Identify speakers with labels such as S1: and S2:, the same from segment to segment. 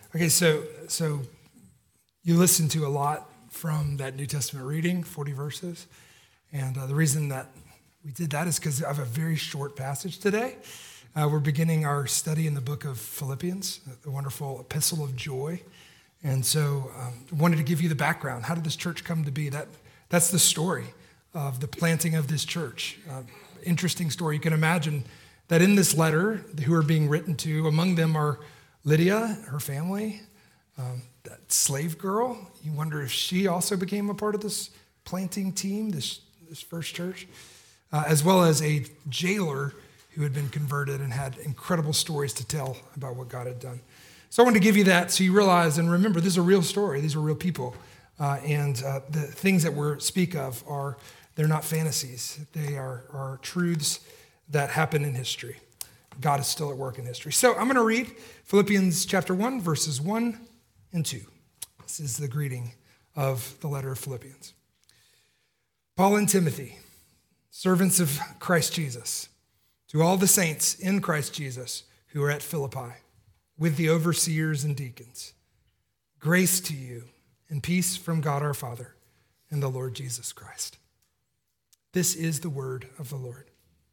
S1: Okay, so you listened to a lot from that New Testament reading, 40 verses. And the reason that we did that is because I have a very short passage today. We're beginning our study in the book of Philippians, the wonderful epistle of joy. And so I wanted to give you the background. How did this church come to be? That's the story of the planting of this church. Interesting story. You can imagine that in this letter, who are being written to, among them are Lydia, her family, that slave girl. You wonder if she also became a part of this planting team, this first church, as well as a jailer who had been converted and had incredible stories to tell about what God had done. So I wanted to give you that so you realize and remember this is a real story. These are real people. And the things that we speak of they're not fantasies. They are truths that happen in history. God is still at work in history. So I'm going to read Philippians chapter 1, verses 1 and 2. This is the greeting of the letter of Philippians. Paul and Timothy, servants of Christ Jesus, to all the saints in Christ Jesus who are at Philippi, with the overseers and deacons, grace to you and peace from God our Father and the Lord Jesus Christ. This is the word of the Lord.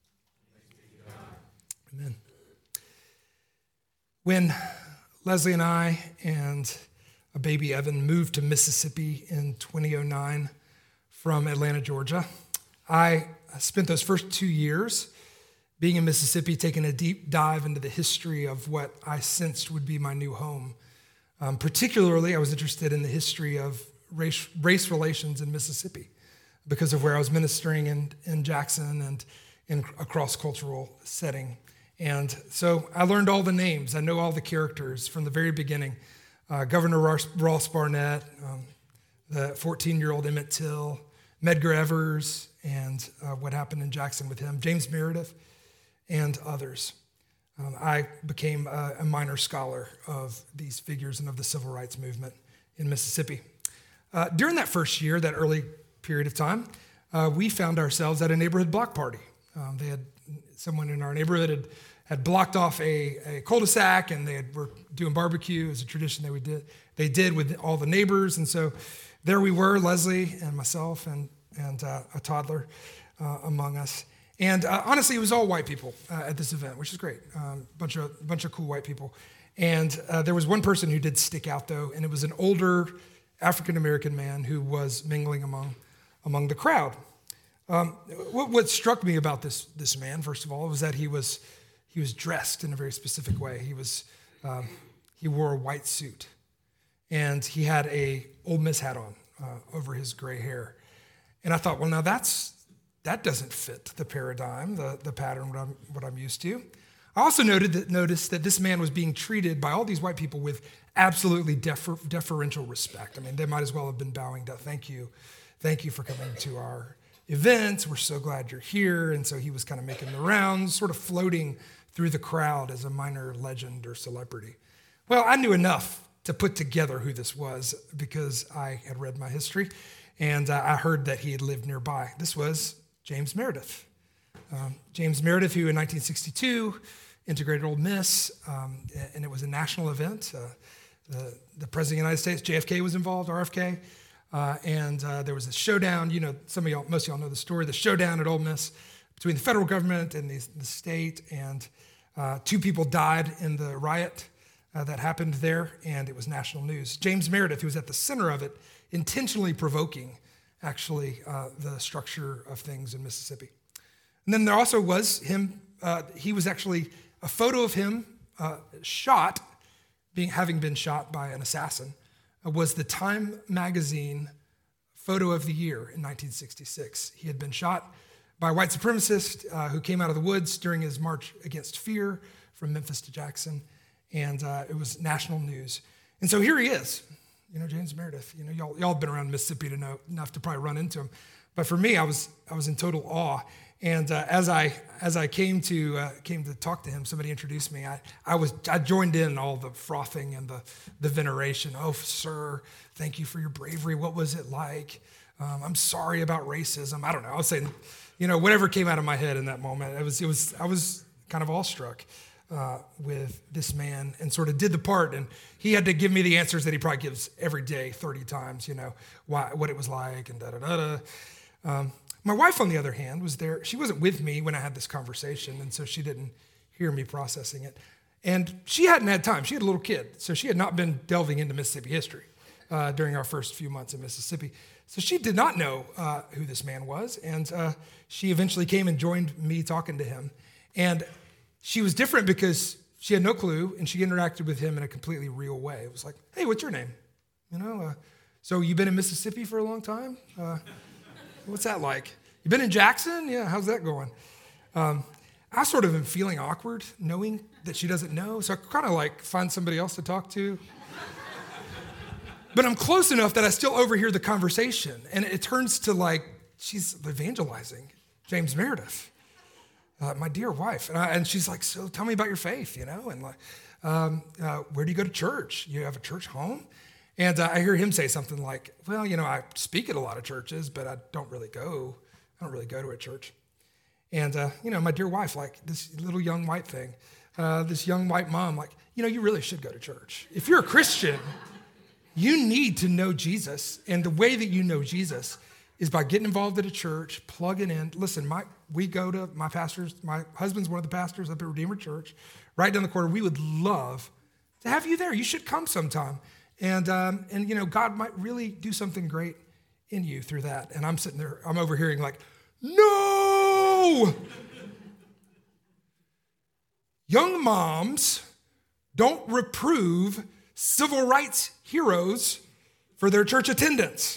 S1: Amen. When Leslie and I and a baby Evan moved to Mississippi in 2009 from Atlanta, Georgia, I spent those first 2 years being in Mississippi, taking a deep dive into the history of what I sensed would be my new home. Particularly, I was interested in the history of race relations in Mississippi because of where I was ministering in Jackson and in a cross-cultural setting. And so I learned all the names. I know all the characters from the very beginning. Governor Ross Barnett, the 14-year-old Emmett Till, Medgar Evers, and what happened in Jackson with him, James Meredith, and others. I became a minor scholar of these figures and of the civil rights movement in Mississippi. During that first year, that early period of time, we found ourselves at a neighborhood block party. Someone in our neighborhood had blocked off a cul-de-sac, and they were doing barbecue as a tradition they did with all the neighbors. And so there we were, Leslie and myself and a toddler among us. And honestly, it was all white people at this event, which is great. Bunch of cool white people. And there was one person who did stick out, though, and it was an older African-American man who was mingling among the crowd. What struck me about this man, first of all, was that he was dressed in a very specific way. He wore a white suit, and he had a Ole Miss hat on over his gray hair. And I thought, well, now that doesn't fit the paradigm, the pattern, what I'm used to. I also noticed that this man was being treated by all these white people with absolutely deferential respect. I mean, they might as well have been bowing down. Thank you for coming to our event. We're so glad you're here. And so he was kind of making the rounds, sort of floating through the crowd as a minor legend or celebrity. Well, I knew enough to put together who this was because I had read my history, and I heard that he had lived nearby. This was James Meredith. James Meredith, who in 1962 integrated Ole Miss, and it was a national event. The President of the United States, JFK, was involved, RFK, and there was a showdown. You know, most of y'all know the story, the showdown at Ole Miss between the federal government and the state, and 2 people died in the riot that happened there, and it was national news. James Meredith, who was at the center of it, intentionally provoking, actually, the structure of things in Mississippi. And then there also was him, he was actually a photo of him having been shot by an assassin, was the Time magazine photo of the year in 1966. He had been shot by a white supremacist who came out of the woods during his march against fear from Memphis to Jackson, and it was national news. And so here he is, James Meredith. Y'all have been around Mississippi to know enough to probably run into him. But for me, I was in total awe. And as I came to talk to him, somebody introduced me. I joined in all the frothing and the veneration. Oh, sir, thank you for your bravery. What was it like? I'm sorry about racism. I don't know. I was saying, whatever came out of my head in that moment. I was kind of awestruck. with this man and sort of did the part. And he had to give me the answers that he probably gives every day 30 times, what it was like and da-da-da-da. My wife, on the other hand, was there. She wasn't with me when I had this conversation, and so she didn't hear me processing it. And she hadn't had time. She had a little kid, so she had not been delving into Mississippi history during our first few months in Mississippi. So she did not know who this man was, and she eventually came and joined me talking to him. And she was different because she had no clue, and she interacted with him in a completely real way. It was like, hey, what's your name? So you've been in Mississippi for a long time? What's that like? You been in Jackson? Yeah, how's that going? I sort of am feeling awkward knowing that she doesn't know, so I kind of like find somebody else to talk to. But I'm close enough that I still overhear the conversation, and it turns to like she's evangelizing James Meredith, my dear wife. And she's like, so tell me about your faith, and like, where do you go to church? You have a church home? And I hear him say something like, well, I speak at a lot of churches, but I don't really go to a church. And, my dear wife, like this little young white thing, this young white mom, like, you really should go to church. If you're a Christian, you need to know Jesus. And the way that you know Jesus is by getting involved at a church, plugging in. Listen, we go to my pastors. My husband's one of the pastors up at Redeemer Church, right down the corner. We would love to have you there. You should come sometime. And God might really do something great in you through that. And I'm sitting there, I'm overhearing like, no! Young moms don't reprove civil rights heroes for their church attendance.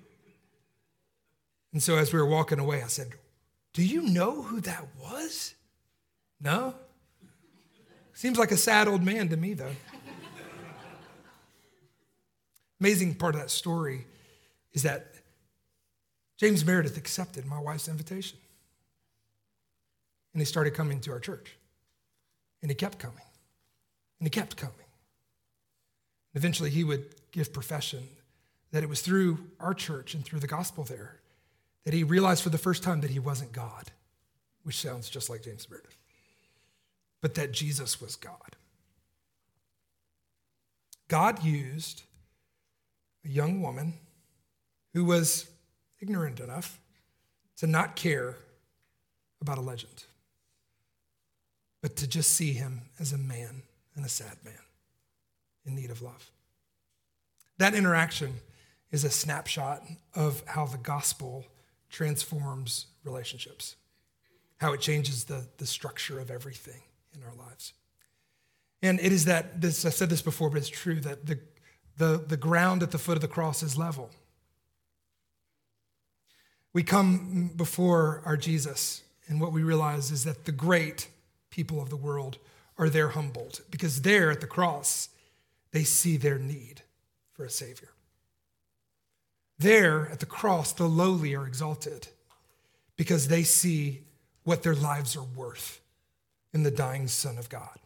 S1: And so as we were walking away, I said, do you know who that was? No? Seems like a sad old man to me, though. Amazing part of that story is that James Meredith accepted my wife's invitation. And he started coming to our church. And he kept coming. And he kept coming. Eventually, he would give profession that it was through our church and through the gospel there that he realized for the first time that he wasn't God, which sounds just like James Meredith, but that Jesus was God. God used a young woman who was ignorant enough to not care about a legend, but to just see him as a man and a sad man in need of love. That interaction is a snapshot of how the gospel transforms relationships, how it changes the structure of everything in our lives. And it is that, I've said this before, but it's true, that the ground at the foot of the cross is level. We come before our Jesus, and what we realize is that the great people of the world are there humbled, because there at the cross, they see their need for a Savior. There at the cross, the lowly are exalted because they see what their lives are worth in the dying Son of God.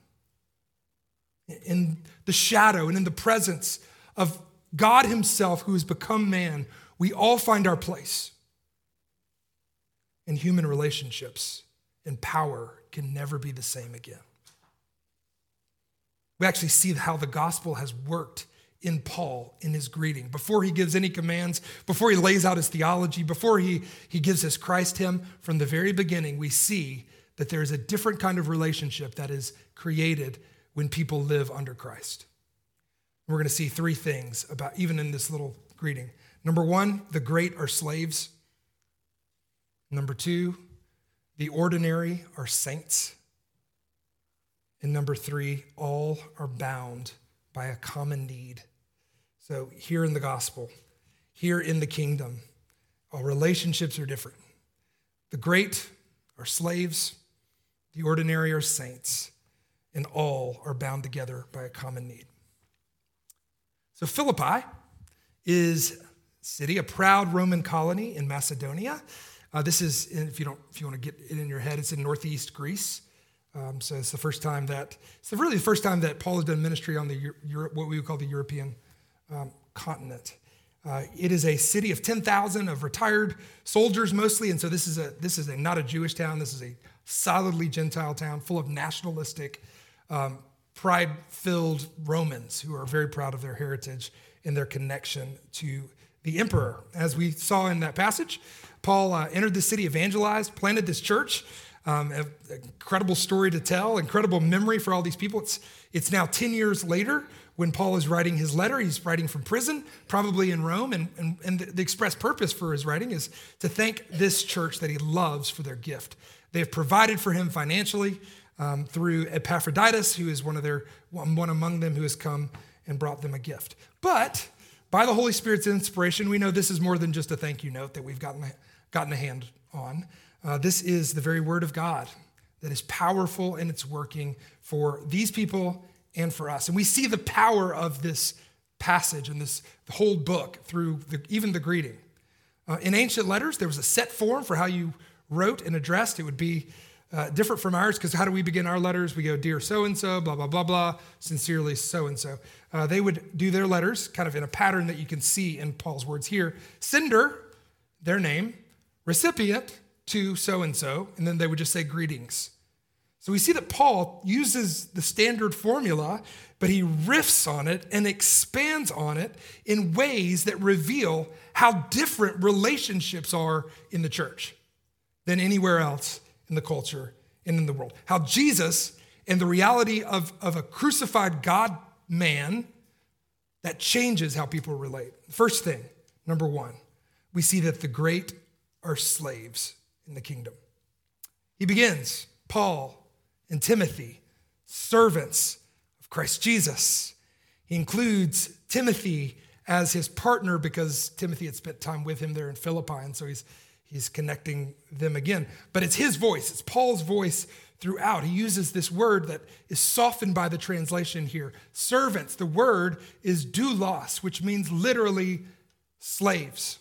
S1: In the shadow and in the presence of God himself, who has become man, we all find our place. And human relationships and power can never be the same again. We actually see how the gospel has worked in Paul in his greeting. Before he gives any commands, before he lays out his theology, before he gives his Christ hymn, from the very beginning, we see that there is a different kind of relationship that is created when people live under Christ. We're going to see three things about, even in this little greeting. Number one, the great are slaves. Number two, the ordinary are saints. And number three, all are bound by a common need. So here in the gospel, here in the kingdom, our relationships are different. The great are slaves, the ordinary are saints, and all are bound together by a common need. So Philippi is a city, a proud Roman colony in Macedonia. This is, if you want to get it in your head, it's in northeast Greece. So it's really the first time that Paul has done ministry on what we would call the European continent. It is a city of 10,000 of retired soldiers mostly, and so this is not a Jewish town. This is a solidly Gentile town full of nationalistic pride-filled Romans who are very proud of their heritage and their connection to the emperor. As we saw in that passage, Paul entered the city, evangelized, planted this church. An incredible story to tell, incredible memory for all these people. It's now 10 years later when Paul is writing his letter. He's writing from prison, probably in Rome, and the express purpose for his writing is to thank this church that he loves for their gift. They have provided for him financially through Epaphroditus, who is one among them who has come and brought them a gift. But by the Holy Spirit's inspiration, we know this is more than just a thank you note that we've gotten a hand on. This is the very word of God that is powerful and it's working for these people and for us. And we see the power of this passage and the whole book through even the greeting. In ancient letters, there was a set form for how you wrote and addressed. It would be different from ours because how do we begin our letters? We go, dear so-and-so, blah, blah, blah, blah, sincerely so-and-so. They would do their letters kind of in a pattern that you can see in Paul's words here. Sender, their name, recipient, to so-and-so, and then they would just say greetings. So we see that Paul uses the standard formula, but he riffs on it and expands on it in ways that reveal how different relationships are in the church than anywhere else in the culture and in the world. How Jesus and the reality of a crucified God-man, that changes how people relate. First thing, number one, we see that the great are slaves in the kingdom. He begins, Paul and Timothy, servants of Christ Jesus. He includes Timothy as his partner because Timothy had spent time with him there in Philippi, and so he's connecting them again. But it's his voice, it's Paul's voice throughout. He uses this word that is softened by the translation here. Servants, the word is doulos, which means literally slaves.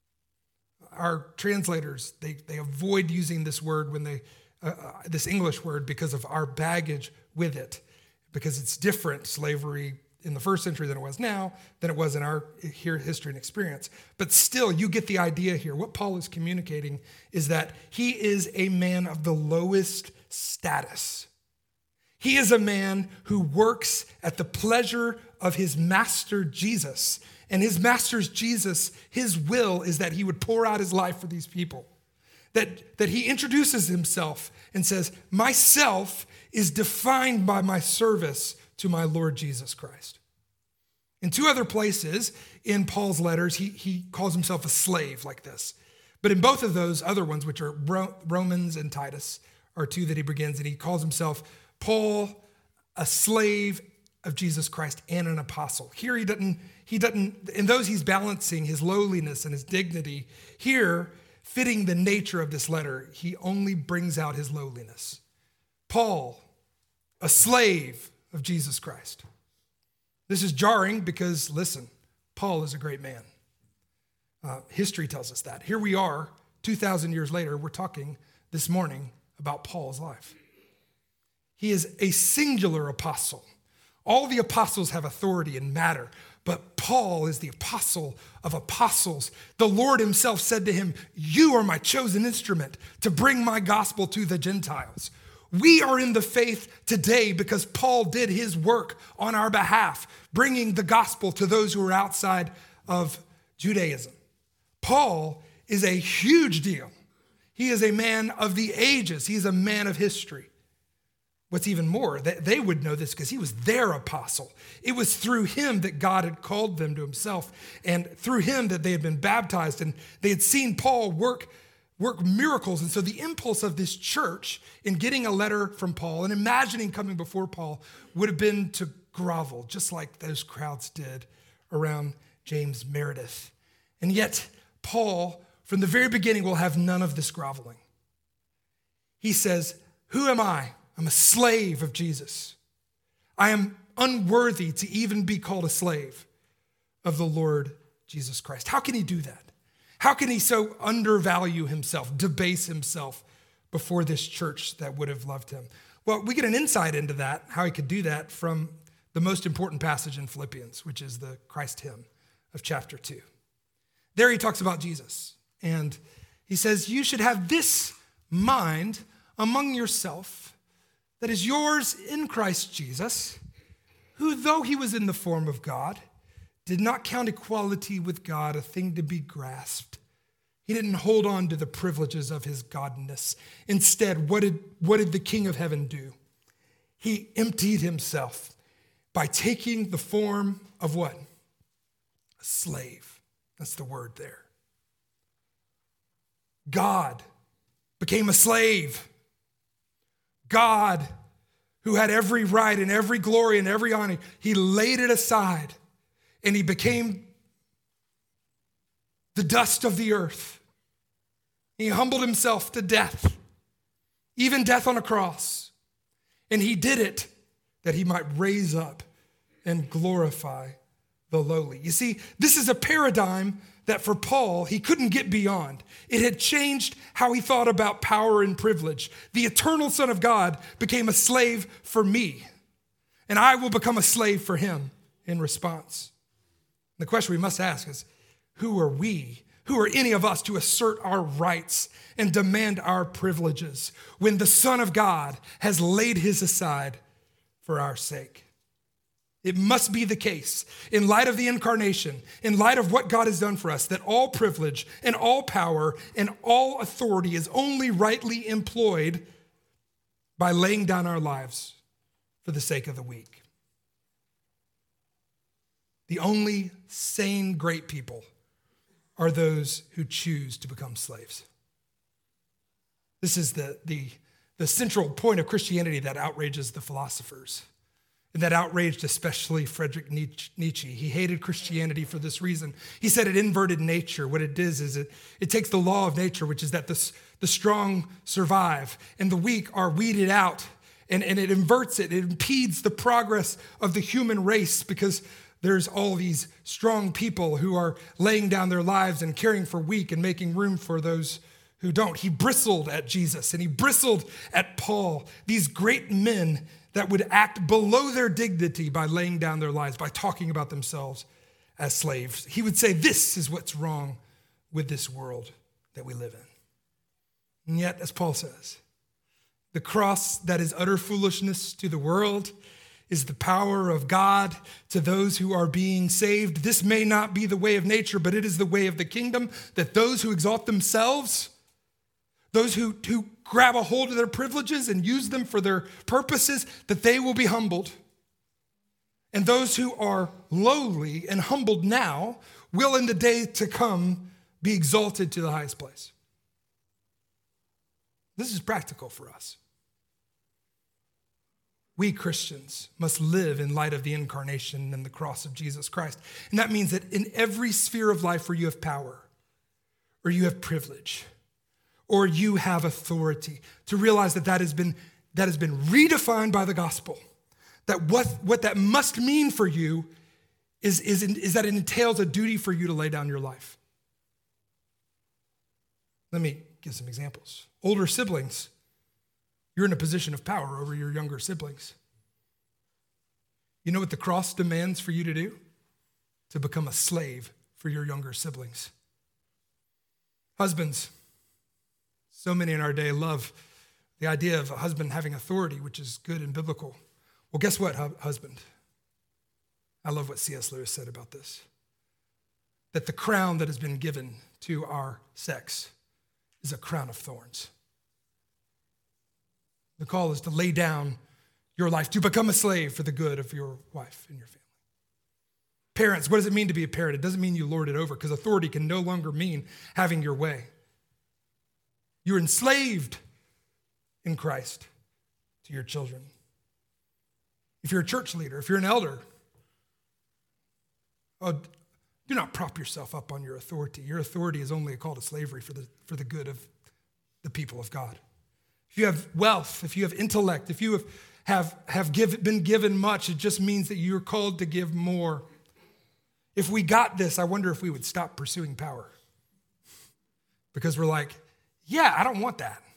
S1: Our translators, they avoid using this word when this English word because of our baggage with it, because it's different, slavery in the first century than it was now, than it was in our history and experience. But still, you get the idea here. What Paul is communicating is that he is a man of the lowest status. He is a man who works at the pleasure of his master Jesus. And his master's Jesus, his will is that he would pour out his life for these people. That he introduces himself and says, myself is defined by my service to my Lord Jesus Christ. In two other places in Paul's letters, he calls himself a slave like this. But in both of those other ones, which are Romans and Titus, are two that he begins, and he calls himself Paul, a slave of Jesus Christ and an apostle. Here he doesn't, in those he's balancing his lowliness and his dignity. Here, fitting the nature of this letter, he only brings out his lowliness. Paul, a slave of Jesus Christ. This is jarring because, listen, Paul is a great man. History tells us that. Here we are, 2,000 years later, we're talking this morning about Paul's life. He is a singular apostle. All the apostles have authority and matter, but Paul is the apostle of apostles. The Lord himself said to him, you are my chosen instrument to bring my gospel to the Gentiles. We are in the faith today because Paul did his work on our behalf, bringing the gospel to those who are outside of Judaism. Paul is a huge deal. He is a man of the ages. He's a man of history. What's even more, they would know this because he was their apostle. It was through him that God had called them to himself, and through him that they had been baptized, and they had seen Paul work miracles. And so the impulse of this church in getting a letter from Paul and imagining coming before Paul would have been to grovel, just like those crowds did around James Meredith. And yet, Paul, from the very beginning, will have none of this groveling. He says, who am I? I'm a slave of Jesus. I am unworthy to even be called a slave of the Lord Jesus Christ. How can he do that? How can he so undervalue himself, debase himself before this church that would have loved him? Well, we get an insight into that, how he could do that, from the most important passage in Philippians, which is the Christ hymn of chapter 2. There he talks about Jesus, and he says, you should have this mind among yourself that is yours in Christ Jesus, who, though he was in the form of God, did not count equality with God a thing to be grasped. He didn't hold on to the privileges of his godness. Instead, what did the King of Heaven do? He emptied himself by taking the form of what? A slave. That's the word there. God became a slave. God, who had every right and every glory and every honor, he laid it aside and he became the dust of the earth. He humbled himself to death, even death on a cross. And he did it that he might raise up and glorify the lowly. You see, this is a paradigm that for Paul, he couldn't get beyond. It had changed how he thought about power and privilege. The eternal Son of God became a slave for me, and I will become a slave for him in response. The question we must ask is, who are we? Who are any of us to assert our rights and demand our privileges when the Son of God has laid his aside for our sake? It must be the case, in light of the incarnation, in light of what God has done for us, that all privilege and all power and all authority is only rightly employed by laying down our lives for the sake of the weak. The only sane great people are those who choose to become slaves. This is the central point of Christianity that outrages the philosophers. And that outraged especially Friedrich Nietzsche. He hated Christianity for this reason. He said it inverted nature. What it does is it takes the law of nature, which is that the strong survive and the weak are weeded out. And it inverts it. It impedes the progress of the human race because there's all these strong people who are laying down their lives and caring for weak and making room for those who don't. He bristled at Jesus and he bristled at Paul, these great men that would act below their dignity by laying down their lives, by talking about themselves as slaves. He would say, this is what's wrong with this world that we live in. And yet, as Paul says, the cross that is utter foolishness to the world is the power of God to those who are being saved. This may not be the way of nature, but it is the way of the kingdom, that those who exalt themselves, those who grab a hold of their privileges and use them for their purposes, that they will be humbled. And those who are lowly and humbled now will in the day to come be exalted to the highest place. This is practical for us. We Christians must live in light of the incarnation and the cross of Jesus Christ. And that means that in every sphere of life where you have power or you have privilege, or you have authority, to realize that has been redefined by the gospel. That what that must mean for you is that it entails a duty for you to lay down your life. Let me give some examples. Older siblings, you're in a position of power over your younger siblings. You know what the cross demands for you to do? To become a slave for your younger siblings. Husbands, so many in our day love the idea of a husband having authority, which is good and biblical. Well, guess what, husband? I love what C.S. Lewis said about this. That the crown that has been given to our sex is a crown of thorns. The call is to lay down your life, to become a slave for the good of your wife and your family. Parents, what does it mean to be a parent? It doesn't mean you lord it over, because authority can no longer mean having your way. You're enslaved in Christ to your children. If you're a church leader, if you're an elder, do not prop yourself up on your authority. Your authority is only a call to slavery for the good of the people of God. If you have wealth, if you have intellect, if you been given much, it just means that you're called to give more. If we got this, I wonder if we would stop pursuing power. Because we're like, yeah, I don't want that.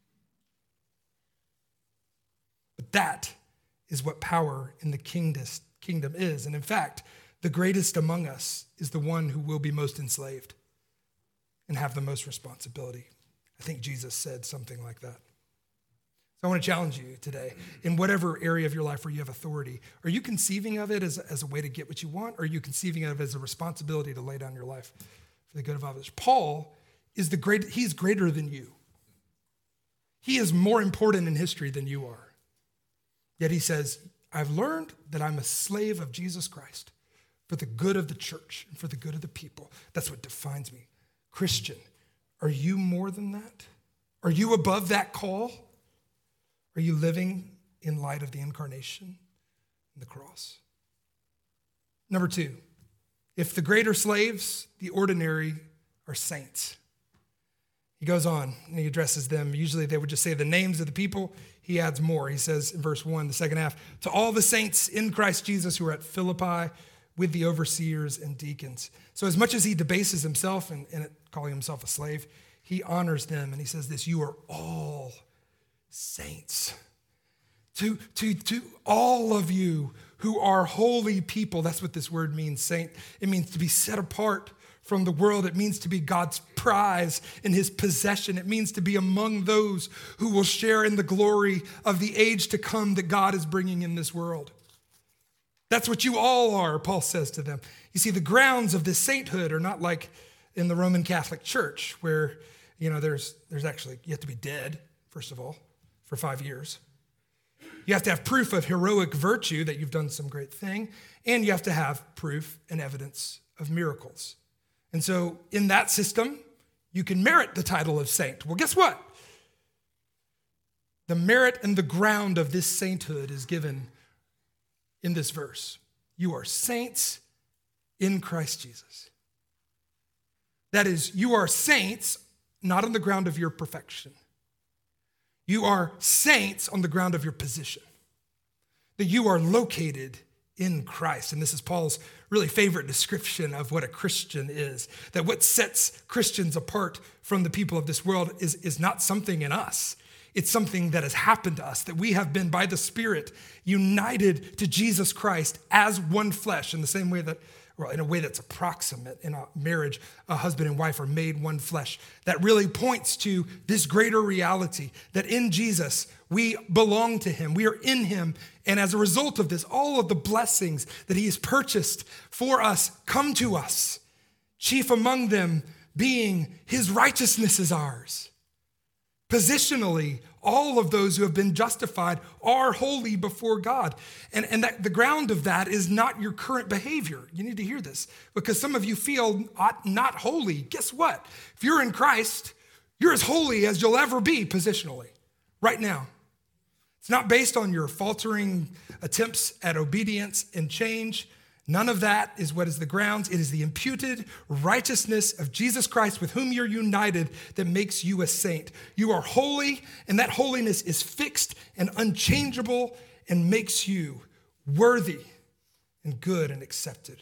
S1: But that is what power in the kingdom is. And in fact, the greatest among us is the one who will be most enslaved and have the most responsibility. I think Jesus said something like that. So So I want to challenge you today in whatever area of your life where you have authority. Are you conceiving of it as a way to get what you want? Or are you conceiving of it as a responsibility to lay down your life for the good of others? Paul is he's greater than you. He is more important in history than you are. Yet he says, I've learned that I'm a slave of Jesus Christ for the good of the church and for the good of the people. That's what defines me. Christian, are you more than that? Are you above that call? Are you living in light of the incarnation and the cross? Number 2, if the great are slaves, the ordinary are saints. He goes on and he addresses them. Usually they would just say the names of the people. He adds more. He says in verse 1, the second half, to all the saints in Christ Jesus who are at Philippi with the overseers and deacons. So as much as he debases himself and calling himself a slave, he honors them and he says this, you are all saints. To all of you who are holy people, that's what this word means, saint. It means to be set apart from the world. It means to be God's prize in his possession. It means to be among those who will share in the glory of the age to come that God is bringing in this world. That's what you all are, Paul says to them. You see, the grounds of this sainthood are not like in the Roman Catholic Church where, there's actually, you have to be dead, first of all, for 5 years. You have to have proof of heroic virtue that you've done some great thing, and you have to have proof and evidence of miracles. And so in that system, you can merit the title of saint. Well, guess what? The merit and the ground of this sainthood is given in this verse. You are saints in Christ Jesus. That is, you are saints not on the ground of your perfection. You are saints on the ground of your position. That you are located in Christ. And this is Paul's really favorite description of what a Christian is. That what sets Christians apart from the people of this world is not something in us. It's something that has happened to us, that we have been by the Spirit united to Jesus Christ as one flesh in the same way that, well, in a way that's approximate in a marriage, a husband and wife are made one flesh. That really points to this greater reality that in Jesus, we belong to him. We are in him. And as a result of this, all of the blessings that he has purchased for us come to us. Chief among them being his righteousness is ours. Positionally, all of those who have been justified are holy before God. And that the ground of that is not your current behavior. You need to hear this because some of you feel not holy. Guess what? If you're in Christ, you're as holy as you'll ever be positionally right now. It's not based on your faltering attempts at obedience and change. None of that is what is the grounds. It is the imputed righteousness of Jesus Christ with whom you're united that makes you a saint. You are holy, and that holiness is fixed and unchangeable and makes you worthy and good and accepted.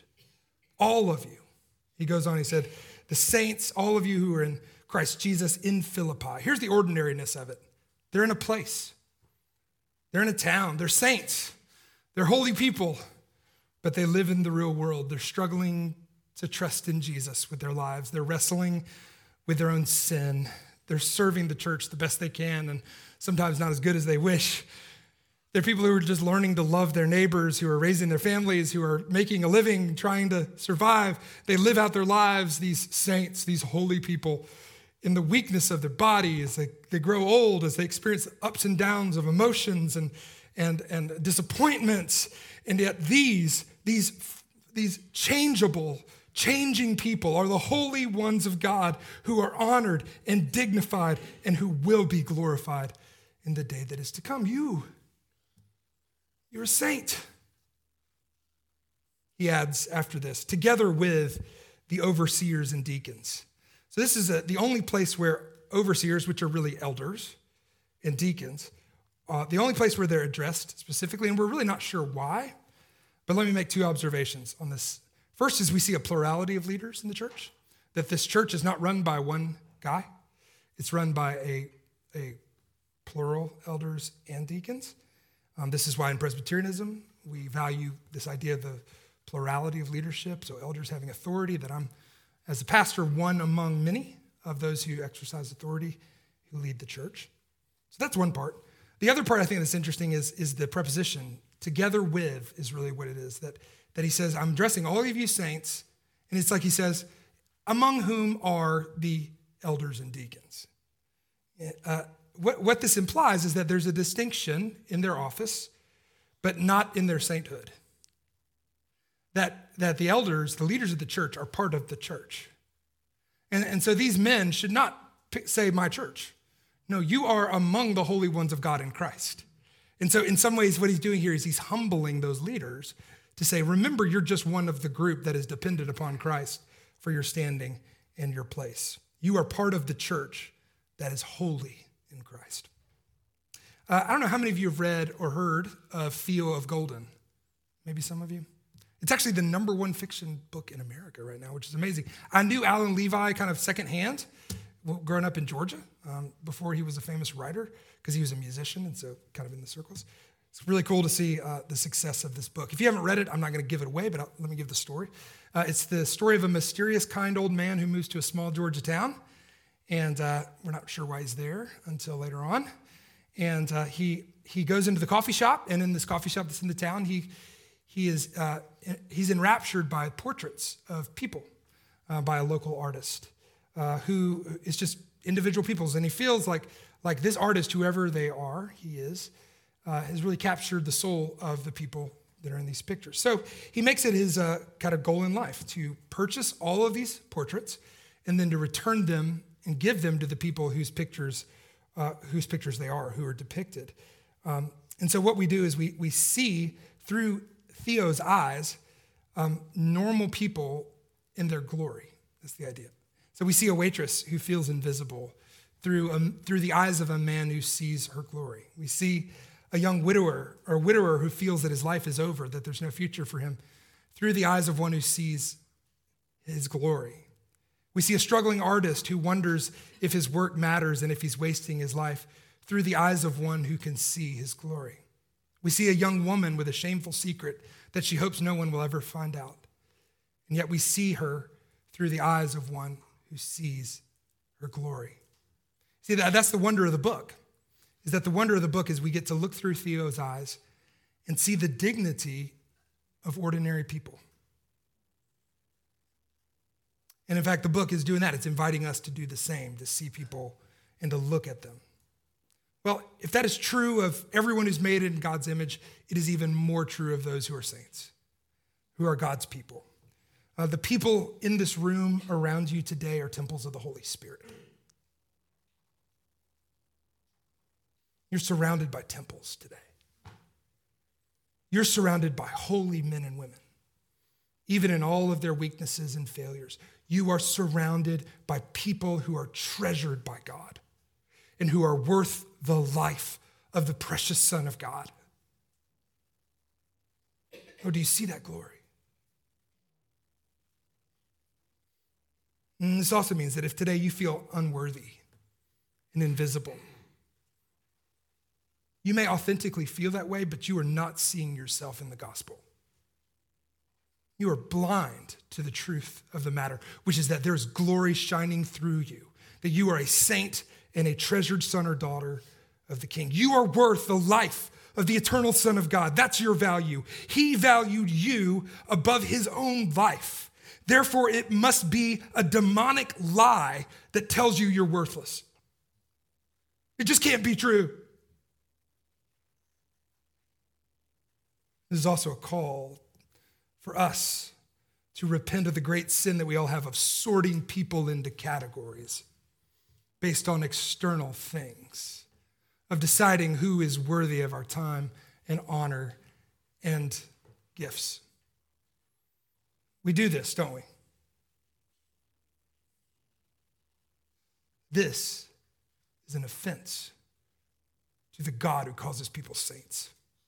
S1: All of you. He goes on, he said, the saints, all of you who are in Christ Jesus in Philippi. Here's the ordinariness of it. They're in a place. They're in a town. They're saints. They're holy people. But they live in the real world. They're struggling to trust in Jesus with their lives. They're wrestling with their own sin. They're serving the church the best they can, and sometimes not as good as they wish. They're people who are just learning to love their neighbors, who are raising their families, who are making a living, trying to survive. They live out their lives, these saints, these holy people, in the weakness of their body as they grow old, as they experience ups and downs of emotions and disappointments. And yet these changeable, changing people are the holy ones of God who are honored and dignified and who will be glorified in the day that is to come. You're a saint. He adds after this, together with the overseers and deacons. So this is the only place where overseers, which are really elders and deacons, the only place where they're addressed specifically, and we're really not sure why. But let me make 2 observations on this. First is we see a plurality of leaders in the church, that this church is not run by one guy. It's run by a plural elders and deacons. This is why in Presbyterianism, we value this idea of the plurality of leadership, so elders having authority, that I'm, as a pastor, one among many of those who exercise authority, who lead the church. So that's one part. The other part I think that's interesting is the preposition. Together with is really what it is. That he says, I'm addressing all of you saints. And it's like he says, among whom are the elders and deacons. What this implies is that there's a distinction in their office, but not in their sainthood. That the elders, the leaders of the church, are part of the church. And so these men should not say, my church. No, you are among the holy ones of God in Christ. And so in some ways, what he's doing here is he's humbling those leaders to say, remember, you're just one of the group that is dependent upon Christ for your standing and your place. You are part of the church that is holy in Christ. I don't know how many of you have read or heard of Theo of Golden. Maybe some of you. It's actually the number one fiction book in America right now, which is amazing. I knew Alan Levi kind of secondhand growing up in Georgia before he was a famous writer because he was a musician and so kind of in the circles. It's really cool to see the success of this book. If you haven't read it, I'm not going to give it away, but let me give the story. It's the story of a mysterious, kind old man who moves to a small Georgia town, and we're not sure why he's there until later on. And he goes into the coffee shop, and in this coffee shop that's in the town, he's enraptured by portraits of people by a local artist who is just individual peoples, and he feels like this artist, whoever they are, he is, has really captured the soul of the people that are in these pictures. So he makes it his kind of goal in life to purchase all of these portraits and then to return them and give them to the people whose pictures they are, who are depicted. And so what we do is we see through Theo's eyes normal people in their glory. That's the idea. So we see a waitress who feels invisible through the eyes of a man who sees her glory. We see a young widower who feels that his life is over, that there's no future for him, through the eyes of one who sees his glory. We see a struggling artist who wonders if his work matters and if he's wasting his life, through the eyes of one who can see his glory. We see a young woman with a shameful secret that she hopes no one will ever find out. And yet we see her through the eyes of one who sees her glory. See, that's the wonder of the book, is that the wonder of the book is we get to look through Theo's eyes and see the dignity of ordinary people. And in fact, the book is doing that. It's inviting us to do the same, to see people and to look at them. Well, if that is true of everyone who's made in God's image, it is even more true of those who are saints, who are God's people. The people in this room around you today are temples of the Holy Spirit. You're surrounded by temples today. You're surrounded by holy men and women, even in all of their weaknesses and failures. You are surrounded by people who are treasured by God and who are worth the life of the precious Son of God. Oh, do you see that glory? And this also means that if today you feel unworthy and invisible, you may authentically feel that way, but you are not seeing yourself in the gospel. You are blind to the truth of the matter, which is that there's glory shining through you, that you are a saint and a treasured son or daughter of the King. You are worth the life of the eternal Son of God. That's your value. He valued you above his own life. Therefore, it must be a demonic lie that tells you you're worthless. It just can't be true. This is also a call for us to repent of the great sin that we all have of sorting people into categories based on external things, of deciding who is worthy of our time and honor and gifts. We do this, don't we? This is an offense to the God who calls his people saints.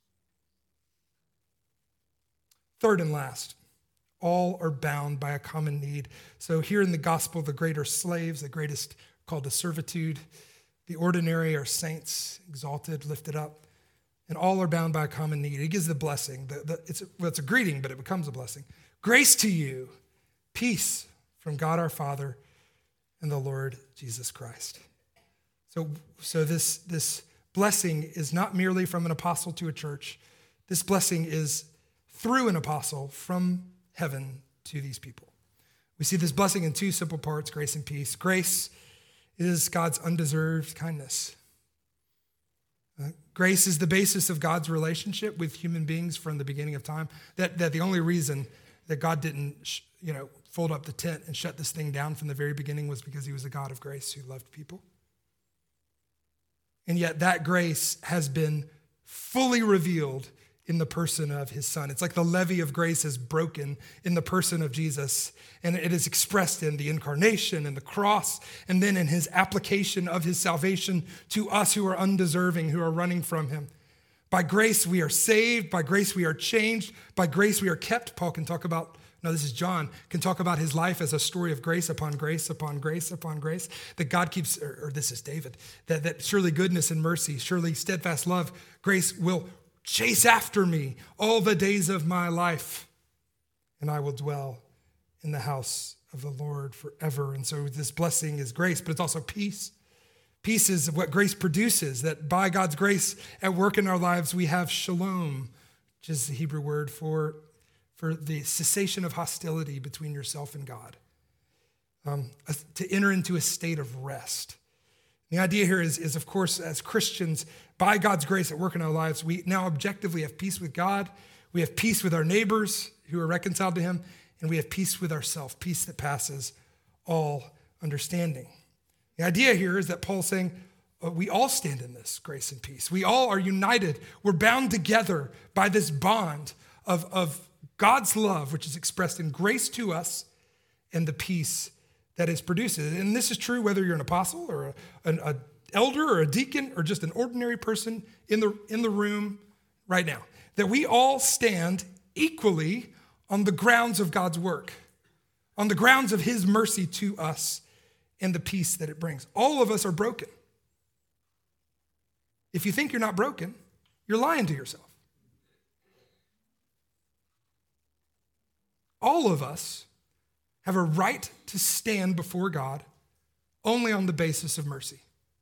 S1: Third and last, all are bound by a common need. So here in the gospel, the great are slaves, the greatest called to servitude. The ordinary are saints, exalted, lifted up, and all are bound by a common need. It gives the blessing. It's a greeting, but it becomes a blessing. Grace to you, peace from God our Father and the Lord Jesus Christ. So this blessing is not merely from an apostle to a church. This blessing is through an apostle from heaven to these people. We see this blessing in two simple parts, grace and peace. Grace is God's undeserved kindness. Grace is the basis of God's relationship with human beings from the beginning of time. That the only reason that God didn't, fold up the tent and shut this thing down from the very beginning was because he was a God of grace who loved people. And yet that grace has been fully revealed in the person of his son. It's like the levee of grace is broken in the person of Jesus, and it is expressed in the incarnation and the cross, and then in his application of his salvation to us who are undeserving, who are running from him. By grace we are saved, by grace we are changed, by grace we are kept. Paul can talk about, this is John, can talk about his life as a story of grace upon grace upon grace upon grace, that God keeps, or this is David, that surely goodness and mercy, surely steadfast love, grace will chase after me all the days of my life, and I will dwell in the house of the Lord forever. And so this blessing is grace, but it's also peace. Peace is what grace produces, that by God's grace at work in our lives, we have shalom, which is the Hebrew word for the cessation of hostility between yourself and God, to enter into a state of rest. The idea here is, of course, as Christians, by God's grace at work in our lives, we now objectively have peace with God, we have peace with our neighbors who are reconciled to him, and we have peace with ourselves, peace that passes all understanding. The idea here is that Paul's saying, we all stand in this grace and peace. We all are united. We're bound together by this bond of God's love, which is expressed in grace to us, and the peace that is produced. And this is true whether you're an apostle or an elder or a deacon or just an ordinary person in the room right now. That we all stand equally on the grounds of God's work, on the grounds of his mercy to us and the peace that it brings. All of us are broken. If you think you're not broken, you're lying to yourself. All of us have a right to stand before God only on the basis of mercy.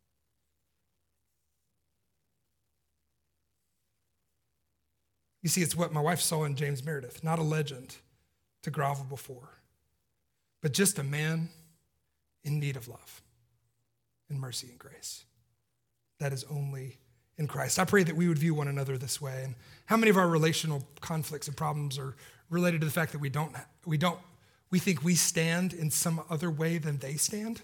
S1: You see, it's what my wife saw in James Meredith, not a legend to grovel before, but just a man in need of love and mercy and grace. That is only in Christ. I pray that we would view one another this way. And how many of our relational conflicts and problems are related to the fact that we think we stand in some other way than they stand?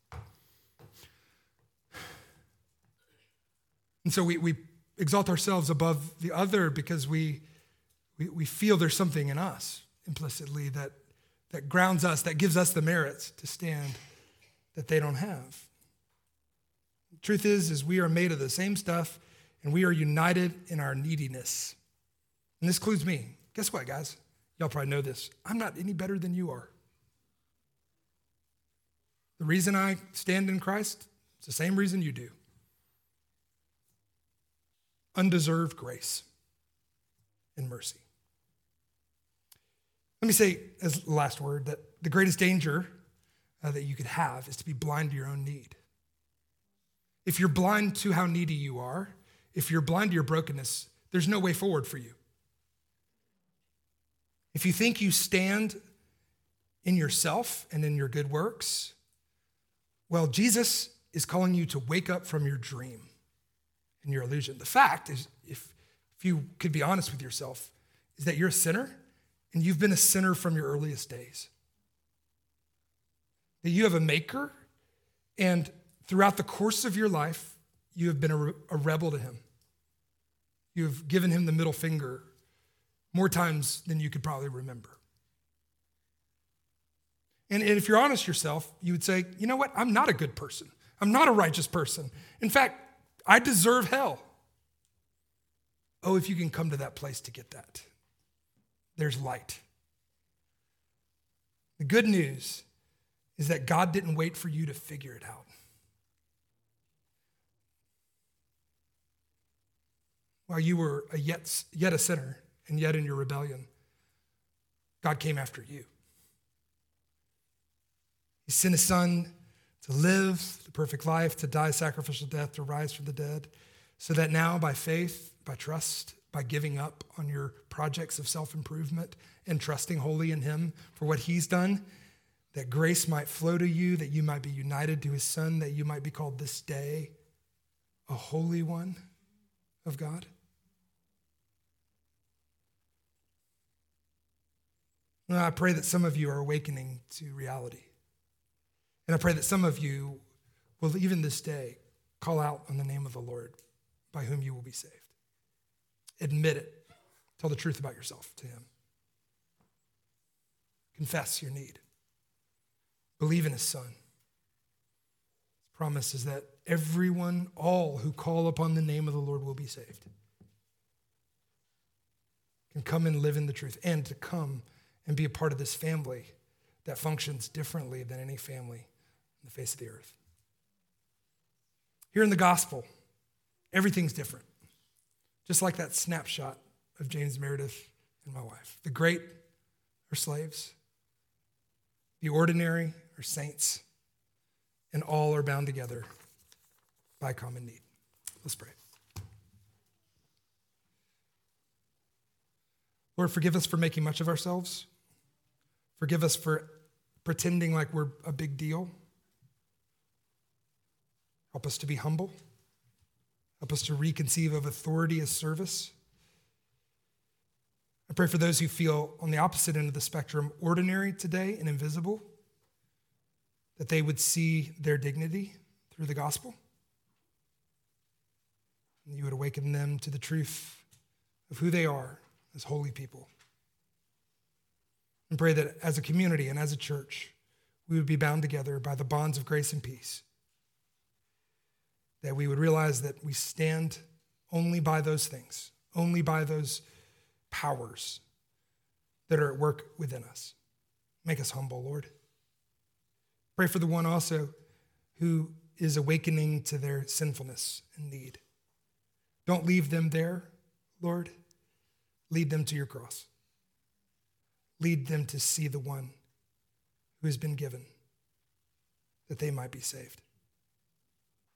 S1: And so we exalt ourselves above the other because we feel there's something in us implicitly that grounds us, that gives us the merits to stand that they don't have. The truth is we are made of the same stuff, and we are united in our neediness. And this includes me. Guess what, guys? Y'all probably know this. I'm not any better than you are. The reason I stand in Christ, it's the same reason you do. Undeserved grace and mercy. Let me say as the last word that the greatest danger that you could have is to be blind to your own need. If you're blind to how needy you are, if you're blind to your brokenness, there's no way forward for you. If you think you stand in yourself and in your good works, well, Jesus is calling you to wake up from your dream and your illusion. The fact is, if you could be honest with yourself, is that you're a sinner, and you've been a sinner from your earliest days. That you have a maker, and throughout the course of your life, you have been a rebel to him. You have given him the middle finger more times than you could probably remember. And if you're honest yourself, you would say, you know what? I'm not a good person. I'm not a righteous person. In fact, I deserve hell. Oh, if you can come to that place to get that. There's light. The good news is that God didn't wait for you to figure it out. While you were yet a sinner and yet in your rebellion, God came after you. He sent his son to live the perfect life, to die sacrificial death, to rise from the dead, so that now by faith, by trust, by giving up on your projects of self-improvement and trusting wholly in him for what he's done, that grace might flow to you, that you might be united to his son, that you might be called this day a holy one of God. And I pray that some of you are awakening to reality. And I pray that some of you will, even this day, call out on the name of the Lord by whom you will be saved. Admit it. Tell the truth about yourself to him. Confess your need. Believe in his son. His promise is that everyone, all who call upon the name of the Lord will be saved. Can come and live in the truth, and to come and be a part of this family that functions differently than any family on the face of the earth. Here in the gospel, everything's different. Just like that snapshot of James Meredith and my wife. The great are slaves. The ordinary are saints. And all are bound together by common need. Let's pray. Lord, forgive us for making much of ourselves. Forgive us for pretending like we're a big deal. Help us to be humble. Help us to reconceive of authority as service. I pray for those who feel on the opposite end of the spectrum, ordinary today and invisible, that they would see their dignity through the gospel. And you would awaken them to the truth of who they are as holy people. And pray that as a community and as a church, we would be bound together by the bonds of grace and peace. That we would realize that we stand only by those things, only by those powers that are at work within us. Make us humble, Lord. Pray for the one also who is awakening to their sinfulness and need. Don't leave them there, Lord. Lead them to your cross. Lead them to see the one who has been given, that they might be saved.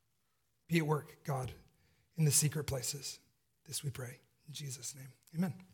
S1: Be at work, God, in the secret places. This we pray. In Jesus' name, amen.